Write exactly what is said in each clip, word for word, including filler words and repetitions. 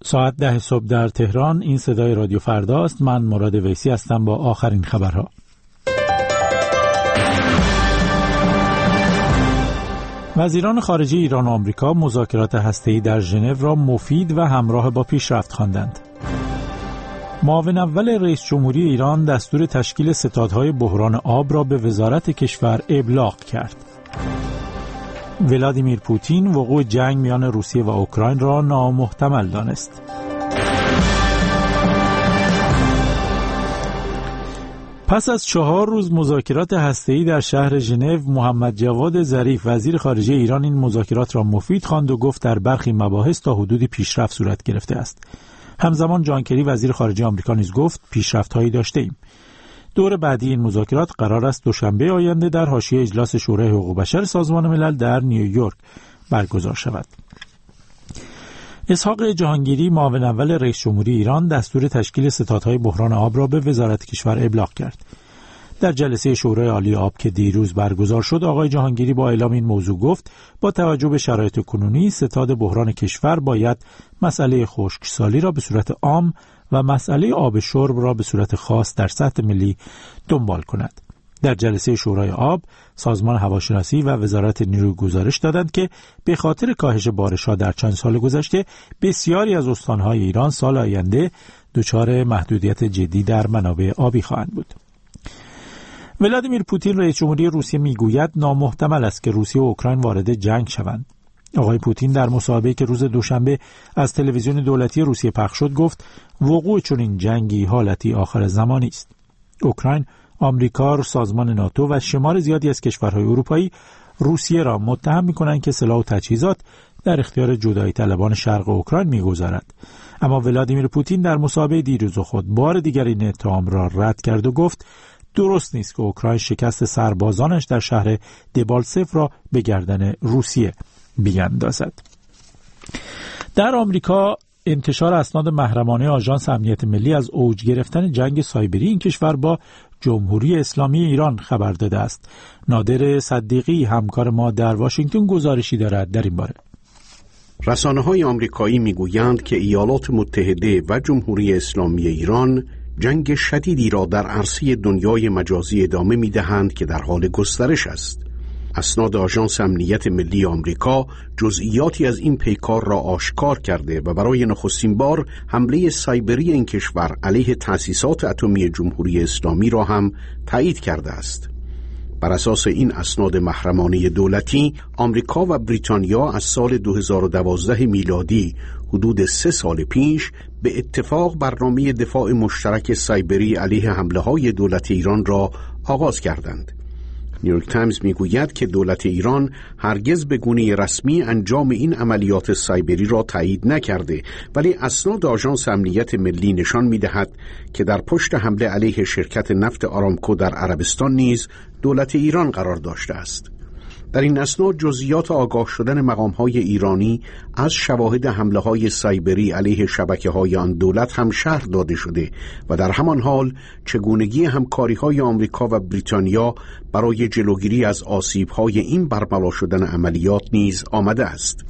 ساعت ده صبح در تهران. این صدای رادیو فرداست. من مراد ویسی هستم با آخرین خبرها. وزیران خارجه ایران و آمریکا مذاکرات هسته‌ای در ژنو را مفید و همراه با پیشرفت خواندند. معاون اول رئیس جمهوری ایران دستور تشکیل ستادهای بحران آب را به وزارت کشور ابلاغ کرد. ولادیمیر پوتین وقوع جنگ میان روسیه و اوکراین را نامحتمل دانست. پس از چهار روز مذاکرات هسته‌ای در شهر ژنو، محمد جواد ظریف وزیر خارجه ایران این مذاکرات را مفید خواند و گفت در برخی مباحث تا حدودی پیشرفت صورت گرفته است. همزمان جان کری وزیر خارجه آمریکا نیز گفت پیشرفت‌هایی داشته‌ایم. دور بعدی این مذاکرات قرار است دوشنبه آینده در حاشیه اجلاس شورای حقوق بشر سازمان ملل در نیویورک برگزار شود. اسحاق جهانگیری معاون اول رئیس جمهوری ایران دستور تشکیل ستادهای بحران آب را به وزارت کشور ابلاغ کرد. در جلسه شورای عالی آب که دیروز برگزار شد، آقای جهانگیری با اعلام این موضوع گفت با توجه به شرایط کنونی ستاد بحران کشور باید مسئله خشکسالی را به صورت عام و مسئله آب شرب را به صورت خاص در سطح ملی دنبال کند. در جلسه شورای آب، سازمان هواشناسی و وزارت نیروی گزارش دادند که به خاطر کاهش بارش‌ها در چند سال گذشته بسیاری از استان‌های ایران سال آینده دچار محدودیت جدی در منابع آبی خواهند بود. ولادیمیر پوتین رئیس جمهوری روسیه میگوید نامحتمل است که روسیه و اوکراین وارد جنگ شوند. آقای پوتین در مصاحبه‌ای که روز دوشنبه از تلویزیون دولتی روسیه پخش شد گفت وقوع چنین جنگی حالتی آخر زمانی است. اوکراین، آمریکا، سازمان ناتو و شمار زیادی از کشورهای اروپایی روسیه را متهم می‌کنند که سلاح و تجهیزات در اختیار جدایی طلبان شرق اوکراین می‌گذارد. اما ولادیمیر پوتین در مصاحبه دیروز خود بار دیگر این اتهام را رد کرد و گفت درست نیست که اوکراین شکست سربازانش در شهر دبالسف را به گردن روسیه بیاندازد. در آمریکا انتشار اسناد محرمانه آژانس امنیت ملی از اوج گرفتن جنگ سایبری این کشور با جمهوری اسلامی ایران خبر داده است. نادر صدیقی همکار ما در واشنگتن گزارشی دارد در این باره. رسانه‌های آمریکایی میگویند که ایالات متحده و جمهوری اسلامی ایران جنگ شدیدی را در عرصه دنیای مجازی ادامه می‌دهند که در حال گسترش است. اسناد آژانس امنیت ملی آمریکا جزئیاتی از این پیکار را آشکار کرده و برای نخستین بار حمله سایبری این کشور علیه تأسیسات اتمی جمهوری اسلامی را هم تایید کرده است. بر اساس این اسناد محرمانه دولتی، آمریکا و بریتانیا از سال دو هزار و دوازده میلادی حدود سه سال پیش به اتفاق برنامه دفاع مشترک سایبری علیه حمله‌های دولت ایران را آغاز کردند. نیویورک تایمز میگوید که دولت ایران هرگز به گونه رسمی انجام این عملیات سایبری را تایید نکرده، ولی اسناد آژانس امنیت ملی نشان میدهد که در پشت حمله علیه شرکت نفت آرامکو در عربستان نیز دولت ایران قرار داشته است. در این اسناد جزئیات آگاه شدن مقام‌های ایرانی از شواهد حمله‌های سایبری علیه شبکه‌های آن دولت هم شرح داده شده و در همان حال چگونگی همکاری‌های آمریکا و بریتانیا برای جلوگیری از آسیب‌های این برملا شدن عملیات نیز آمده است.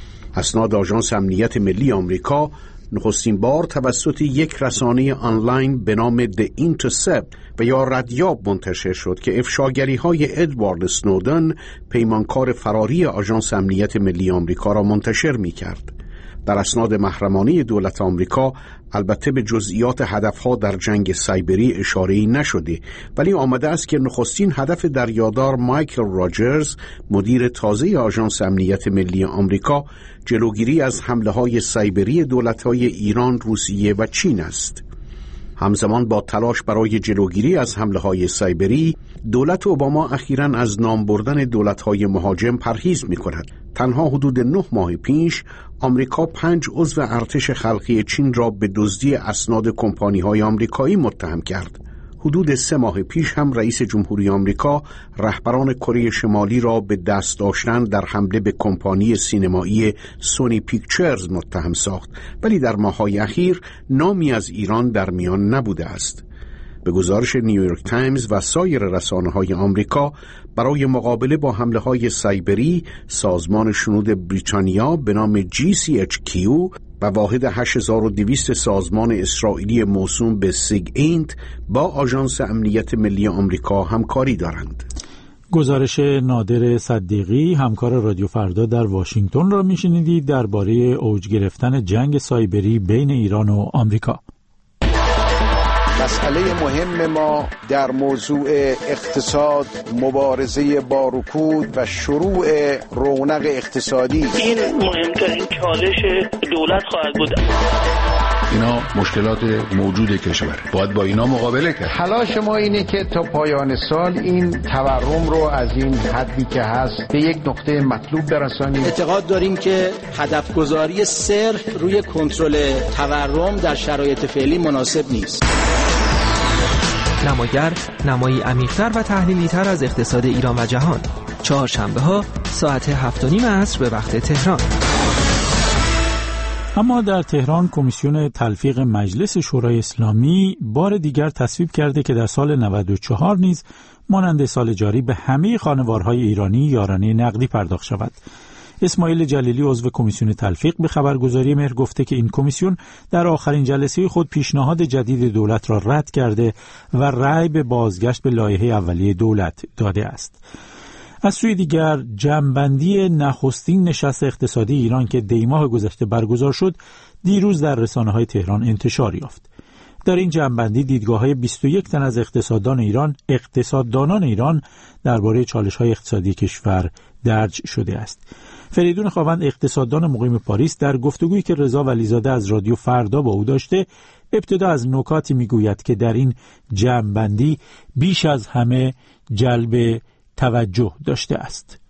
اسناد آژانس امنیت ملی آمریکا نخستین بار توسط یک رسانه آنلاین به نام The Intercept و یا ردیاب منتشر شد که افشاگری‌های ادوارد اسنودن، پیمانکار فراری آژانس امنیت ملی آمریکا را منتشر می‌کرد. در اسناد محرمانه دولت آمریکا البته به جزئیات هدفها در جنگ سایبری اشاره‌ای نشده، ولی آمده است که نخستین هدف دریادار مایکل راجرز، مدیر تازه آژانس امنیت ملی آمریکا، جلوگیری از حمله‌های سایبری دولت‌های ایران، روسیه و چین است. همزمان با تلاش برای جلوگیری از حمله‌های سایبری، دولت اوباما اخیراً از نام بردن دولت‌های مهاجم پرهیز می‌کند. تنها حدود نه ماه پیش آمریکا پنج عضو ارتش خلقی چین را به دزدی اسناد کمپانی‌های آمریکایی متهم کرد. حدود سه ماه پیش هم رئیس جمهوری آمریکا رهبران کره شمالی را به دست داشتن در حمله به کمپانی سینمایی سونی پیکچرز متهم ساخت، ولی در ماه‌های اخیر نامی از ایران در میان نبوده است. به گزارش نیویورک تایمز و سایر رسانه‌های آمریکا، برای مقابله با حمله‌های سایبری، سازمان شنود بریتانیا به نام جی سی اچ کیو و واحد هشت هزار و دویست سازمان اسرائیلی موسوم به سیگ اینت با آژانس امنیت ملی آمریکا همکاری دارند. گزارش نادر صدیقی، همکار رادیو فردا در واشنگتن را میشنیدید درباره اوج گرفتن جنگ سایبری بین ایران و آمریکا. مسئله مهم ما در موضوع اقتصاد، مبارزه با رکود و شروع رونق اقتصادی. این مهمترین چالش دولت خواهد بود. اینا مشکلات موجود کشور، باید با اینا مقابله کرد. تلاش ما اینه که تا پایان سال این تورم رو از این حدی که هست به یک نقطه مطلوب برسانیم. اعتقاد داریم که هدف گذاری صرف روی کنترل تورم در شرایط فعلی مناسب نیست. نماگر نمایی عمیق‌تر و تحلیلی‌تر از اقتصاد ایران و جهان، چهارشنبه ها ساعت هفت و نیم عصر به وقت تهران. اما در تهران کمیسیون تلفیق مجلس شورای اسلامی بار دیگر تصویب کرده که در سال نود و چهار نیز مانند سال جاری به همه خانوارهای ایرانی یارانه نقدی پرداخت شود. اسماعیل جلیلی عضو کمیسیون تلفیق به خبرگزاری مهر گفته که این کمیسیون در آخرین جلسه خود پیشنهاد جدید دولت را رد کرده و رأی به بازگشت به لایحه اولیه دولت داده است. از سوی دیگر جمع‌بندی نخستین نشست اقتصادی ایران که دی ماه گذشته برگزار شد دیروز در رسانه‌های تهران انتشار یافت. در این جمع‌بندی دیدگاه‌های بیست و یک تن از اقتصاددان ایران اقتصاددانان ایران درباره چالش‌های اقتصادی کشور درج شده است. فریدون خاوند اقتصاددان مقیم پاریس در گفتگویی که رضا ولیزاده از رادیو فردا با او داشته ابتدا از نکاتی میگوید که در این جمع‌بندی بیش از همه جلب توجه داشته است.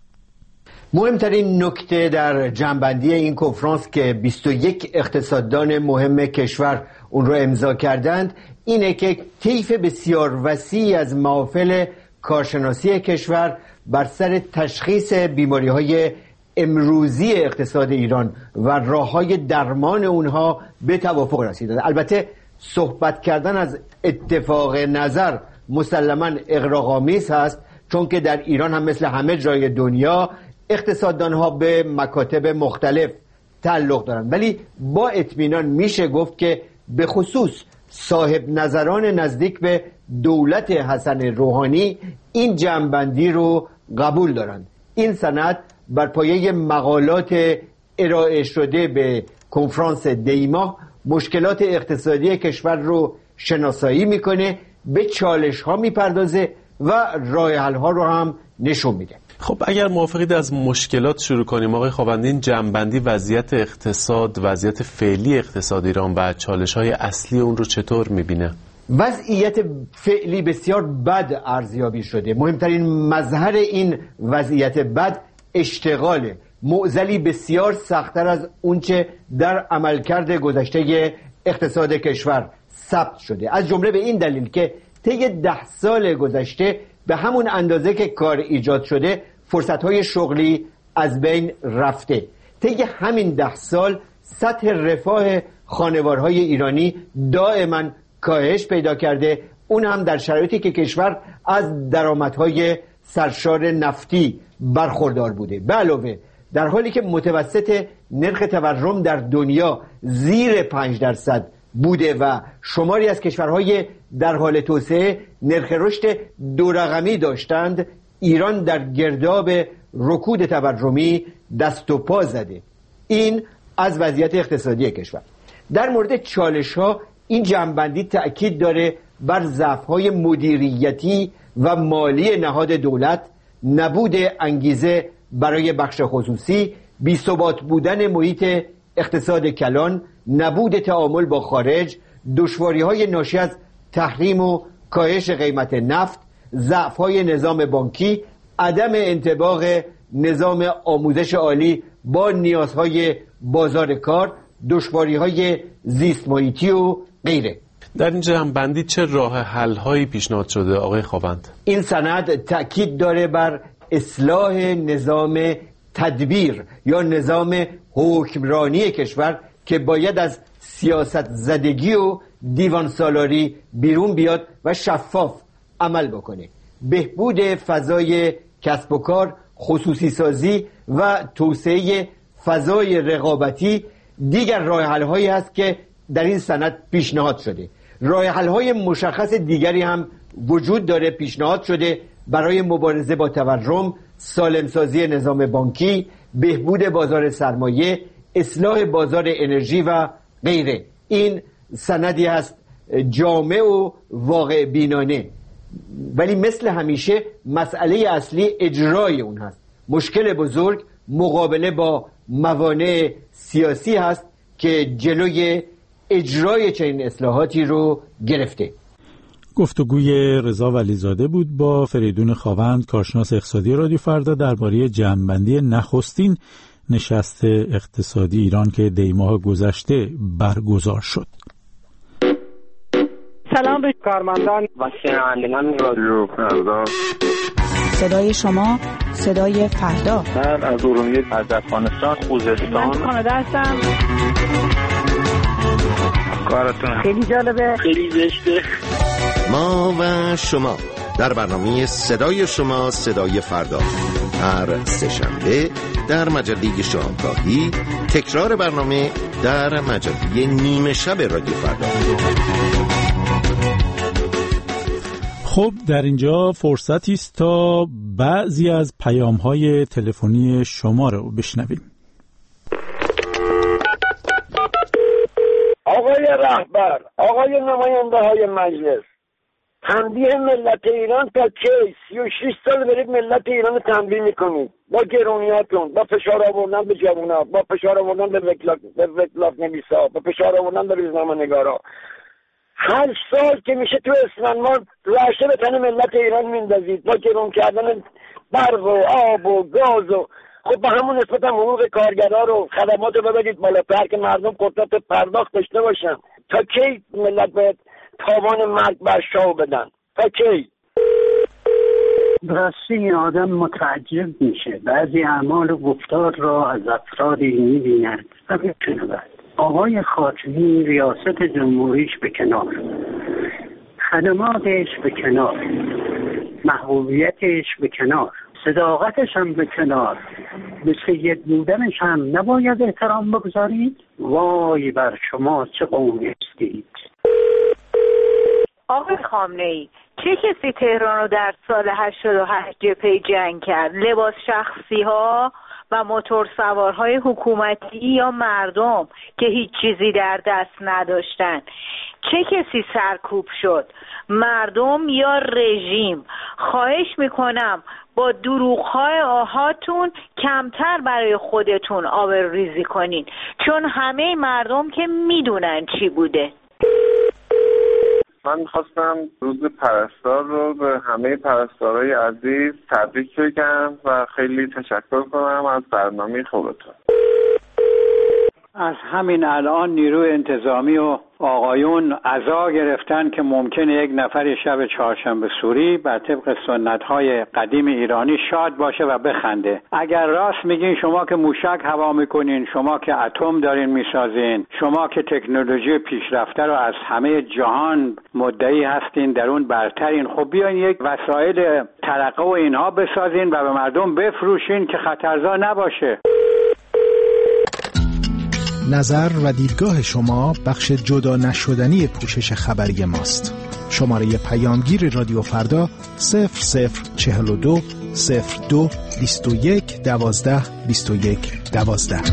مهمترین نکته در جمع‌بندی این کنفرانس که بیست و یک اقتصاددان مهم کشور اون رو امضا کردند اینه که طیف بسیار وسیعی از محافل کارشناسی کشور بر سر تشخیص بیماری‌های امروزی اقتصاد ایران و راه‌های درمان اونها به توافق رسیدند. البته صحبت کردن از اتفاق نظر مسلماً اغراق‌آمیز هست، چون که در ایران هم مثل همه جای دنیا اقتصاددانها به مکاتب مختلف تعلق دارند، ولی با اطمینان میشه گفت که به خصوص صاحب نظران نزدیک به دولت حسن روحانی این جمع‌بندی رو قبول دارند. این سند بر پایه مقالات ارائه شده به کنفرانس دی ماه مشکلات اقتصادی کشور رو شناسایی میکنه، به چالش ها میپردازه و راه حل ها رو هم نشون میده. خب اگر موافقید از مشکلات شروع کنیم آقای خاوند، این جمع‌بندی وضعیت اقتصاد، وضعیت فعلی اقتصاد ایران و چالش‌های اصلی اون رو چطور می‌بینه؟ وضعیت فعلی بسیار بد ارزیابی شده. مهمترین مظهر این وضعیت بد اشتغاله، معضلی بسیار سخت‌تر از اونچه در عملکرد گذشته اقتصاد کشور ثبت شده، از جمله به این دلیل که طی ده سال گذشته به همون اندازه که کار ایجاد شده فرصت‌های شغلی از بین رفته. طی همین ده سال سطح رفاه خانوارهای ایرانی دائما کاهش پیدا کرده، اون هم در شرایطی که کشور از درآمدهای سرشار نفتی برخوردار بوده. به علاوه در حالی که متوسط نرخ تورم در دنیا زیر پنج درصد بوده و شماری از کشورهای در حال توسعه نرخ رشد دو رقمی داشتند، ایران در گرداب رکود تورمی دست و پا زده. این از وضعیت اقتصادی کشور. در مورد چالش‌ها این جمع‌بندی تأکید داره بر ضعف‌های مدیریتی و مالی نهاد دولت، نبود انگیزه برای بخش خصوصی، بی‌ثبات بودن محیط اقتصاد کلان، نبود تعامل با خارج، دشواری‌های ناشی از تحریم و کاهش قیمت نفت، ضعف‌های نظام بانکی، عدم انطباق نظام آموزش عالی با نیازهای بازار کار، دشواری‌های زیست محیطی و غیره. در این جمع‌بندی چه راه حل‌هایی پیشنهاد شده آقای خاوند؟ این سند تأکید داره بر اصلاح نظام تدبیر یا نظام حکمرانی کشور که باید از سیاست زدگی و دیوان سالاری بیرون بیاد و شفاف عمل بکنه. بهبود فضای کسب و کار، خصوصی سازی و توسعه فضای رقابتی دیگر راه حل هایی هست که در این سند پیشنهاد شده. راه حل های مشخص دیگری هم وجود داره، پیشنهاد شده برای مبارزه با تورم، سالمسازی نظام بانکی، بهبود بازار سرمایه، اصلاح بازار انرژی و غیره. این سندی هست جامع و واقع بینانه، ولی مثل همیشه مسئله اصلی اجرای اون هست. مشکل بزرگ مقابله با موانع سیاسی هست که جلوی اجرای چنین اصلاحاتی رو گرفته. گفتگوی رضا ولیزاده بود با فریدون خاوند، کارشناس اقتصادی رادیو فردا، درباره جمع‌بندی نخستین نشست اقتصادی ایران که دی ماه گذشته برگزار شد. سلام به کارمندان و شنوندگان رادیو فردا. صدای شما، صدای فردا. من از ارومیه، از افغانستان، خوزستان. من کانادا هستم. کارتون خیلی جالبه، خیلی زشته. ما و شما در برنامه صدای شما، صدای فردا، هر سه‌شنبه در مجله شامگاهی، تکرار برنامه در مجله نیمه شب رادیو فردا. خب در اینجا فرصتی است تا بعضی از پیام‌های تلفنی شما رو بشنویم. آقای رهبر، آقای نماینده های مجلس، تنبیه ملت ایران تا کی؟ سی و شش سال برید ملت ایران رو تنبیه میکنید با گرونیاتون، با فشار آوردن به جوونا، با فشار آوردن به وکلاک به وکلاک نویسا، با فشار آوردن به روزنامه‌نگارا. هر سال که میشه تو اسفند ماه رعشه به تن ملت ایران میندازید با گرون کردن برق و آب و گاز و خب به همون نسبت هم حقوق کارگرها رو، خدمات رو ببرید بالاتر که مردم قدرت پرداخت داشته باشن. تا کی ملت باید تاوان مرگ بر شاه بدن؟ تا کی؟ راستی این آدم متعجب میشه، بعضی اعمال و گفتار را از افرادی میبیند و میشنود. آقای خاتمی ریاست جمهوریش به کنار، خدماتش به کنار، محبوبیتش به کنار، صداقتش هم به کنار، به سید بودنش هم نباید احترام بگذارید؟ وای بر شما چه قومی هستید. آقای خامنه‌ای، چه کسی تهران رو در سال هشتاد و هشت جبهه جنگ کرد؟ لباس شخصی ها و موتور سوارهای حکومتی یا مردم که هیچ چیزی در دست نداشتن؟ چه کسی سرکوب شد؟ مردم یا رژیم؟ خواهش میکنم با دروغ‌های آهاتون کمتر برای خودتون آبروریزی کنین، چون همه مردم که میدونن چی بوده. من میخواستم روز پرستار رو به همه پرستارای عزیز تبریک بگم و خیلی تشکر کنم از برنامه خوبتون. از همین الان نیروی انتظامی و آقایون عزا گرفتن که ممکنه یک نفر شب چهارشنبه سوری بر طبق سنت‌های قدیم ایرانی شاد باشه و بخنده. اگر راست میگین شما که موشک هوا میکنین، شما که اتم دارین میسازین، شما که تکنولوژی پیشرفته رو از همه جهان مدعی هستین در اون برترین، خب بیاین یک وسایل ترقه و اینها بسازین و به مردم بفروشین که خطرزا نباشه. نظر و دیدگاه شما بخش جدا نشدنی پوشش خبری ماست. شماره پیامگیر رادیو فردا صفر صفر چهل و دو صفر دو بیست و یک دوازده بیست و یک دوازده.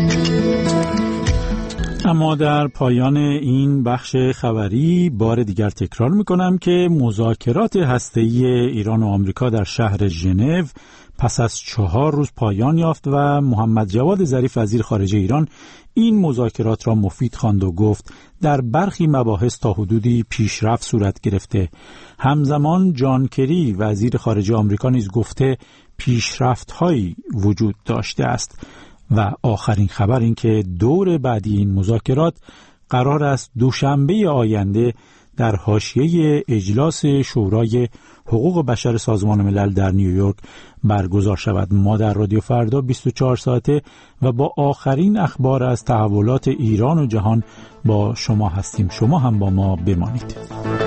اما در پایان این بخش خبری بار دیگر تکرار میکنم که مذاکرات هسته‌ای ایران و آمریکا در شهر ژنو پس از چهار روز پایان یافت و محمد جواد ظریف وزیر خارجه ایران این مذاکرات را مفید خواند و گفت در برخی مباحث تا حدودی پیشرفت صورت گرفته. همزمان جان کری وزیر خارجه آمریکا نیز گفته پیشرفت‌هایی وجود داشته است. و آخرین خبر این که دور بعدی این مذاکرات قرار است دوشنبه آینده در حاشیه اجلاس شورای حقوق بشر سازمان ملل در نیویورک برگزار شود. ما در رادیو فردا بیست و چهار ساعته و با آخرین اخبار از تحولات ایران و جهان با شما هستیم. شما هم با ما بمانید.